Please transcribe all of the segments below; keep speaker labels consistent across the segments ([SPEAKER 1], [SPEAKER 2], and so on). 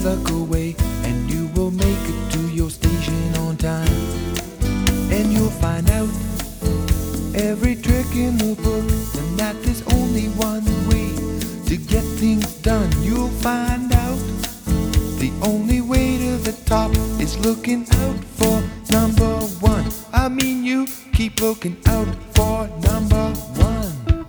[SPEAKER 1] luck away, and you will make it to your station on time. And you'll find out every trick in the book, and that there's only one way to get things done. You'll find out the only way to the top is looking out for number one. I mean, you keep looking out for number one.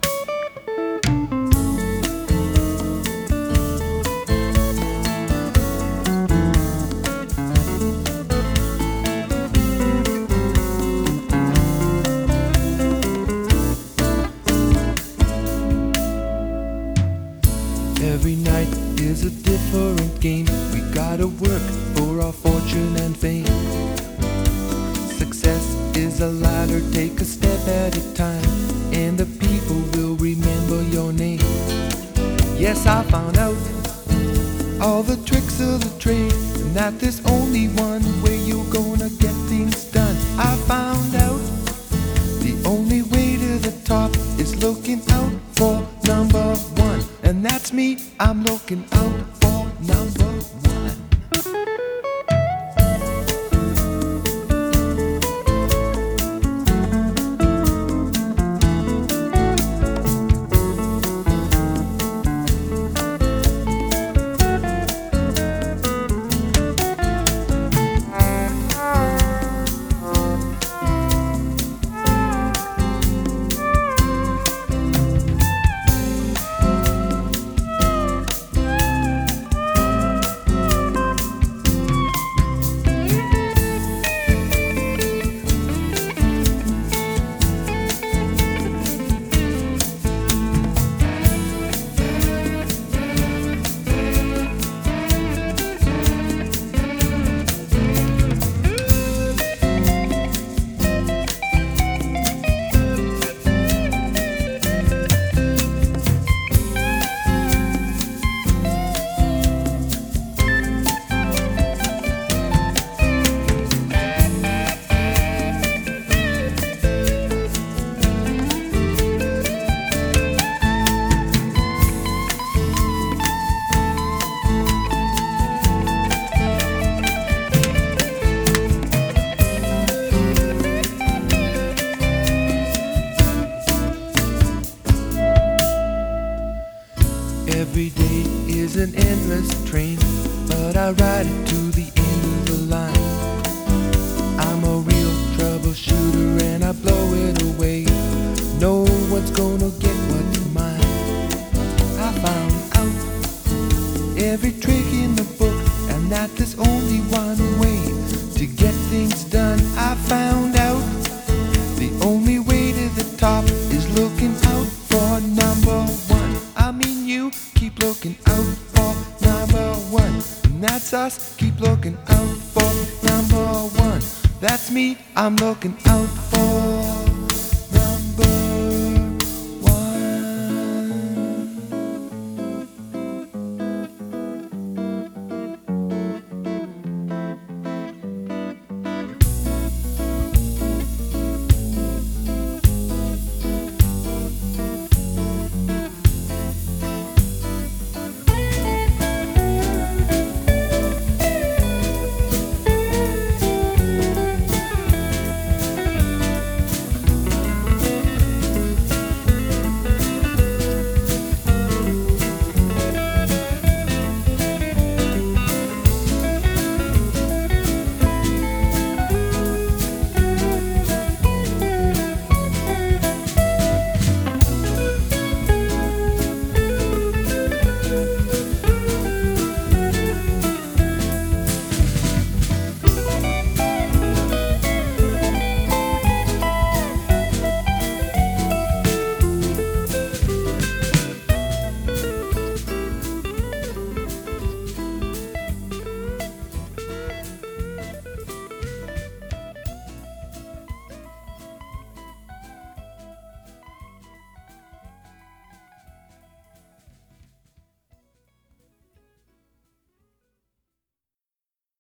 [SPEAKER 1] Every night is a different game. We gotta work for our fortune and fame. Success is a ladder, take a step at a time, and the people will remember your name. Yes, I found out all the tricks of the trade, and that there's only one way you're gonna get things done. I found out the only way to the top is looking out for number one. And that's me, I'm looking out for number one. Every day is an endless train, but I ride it to the end of the line. I'm a real troubleshooter and I blow it away. No one's gonna get what's mine. I found out every trick in the book, and that there's only one way to get things done. I found out the only way to the top is looking out for number one. I mean, you keep looking out for number one. And that's us, keep looking out for number one. That's me, I'm looking out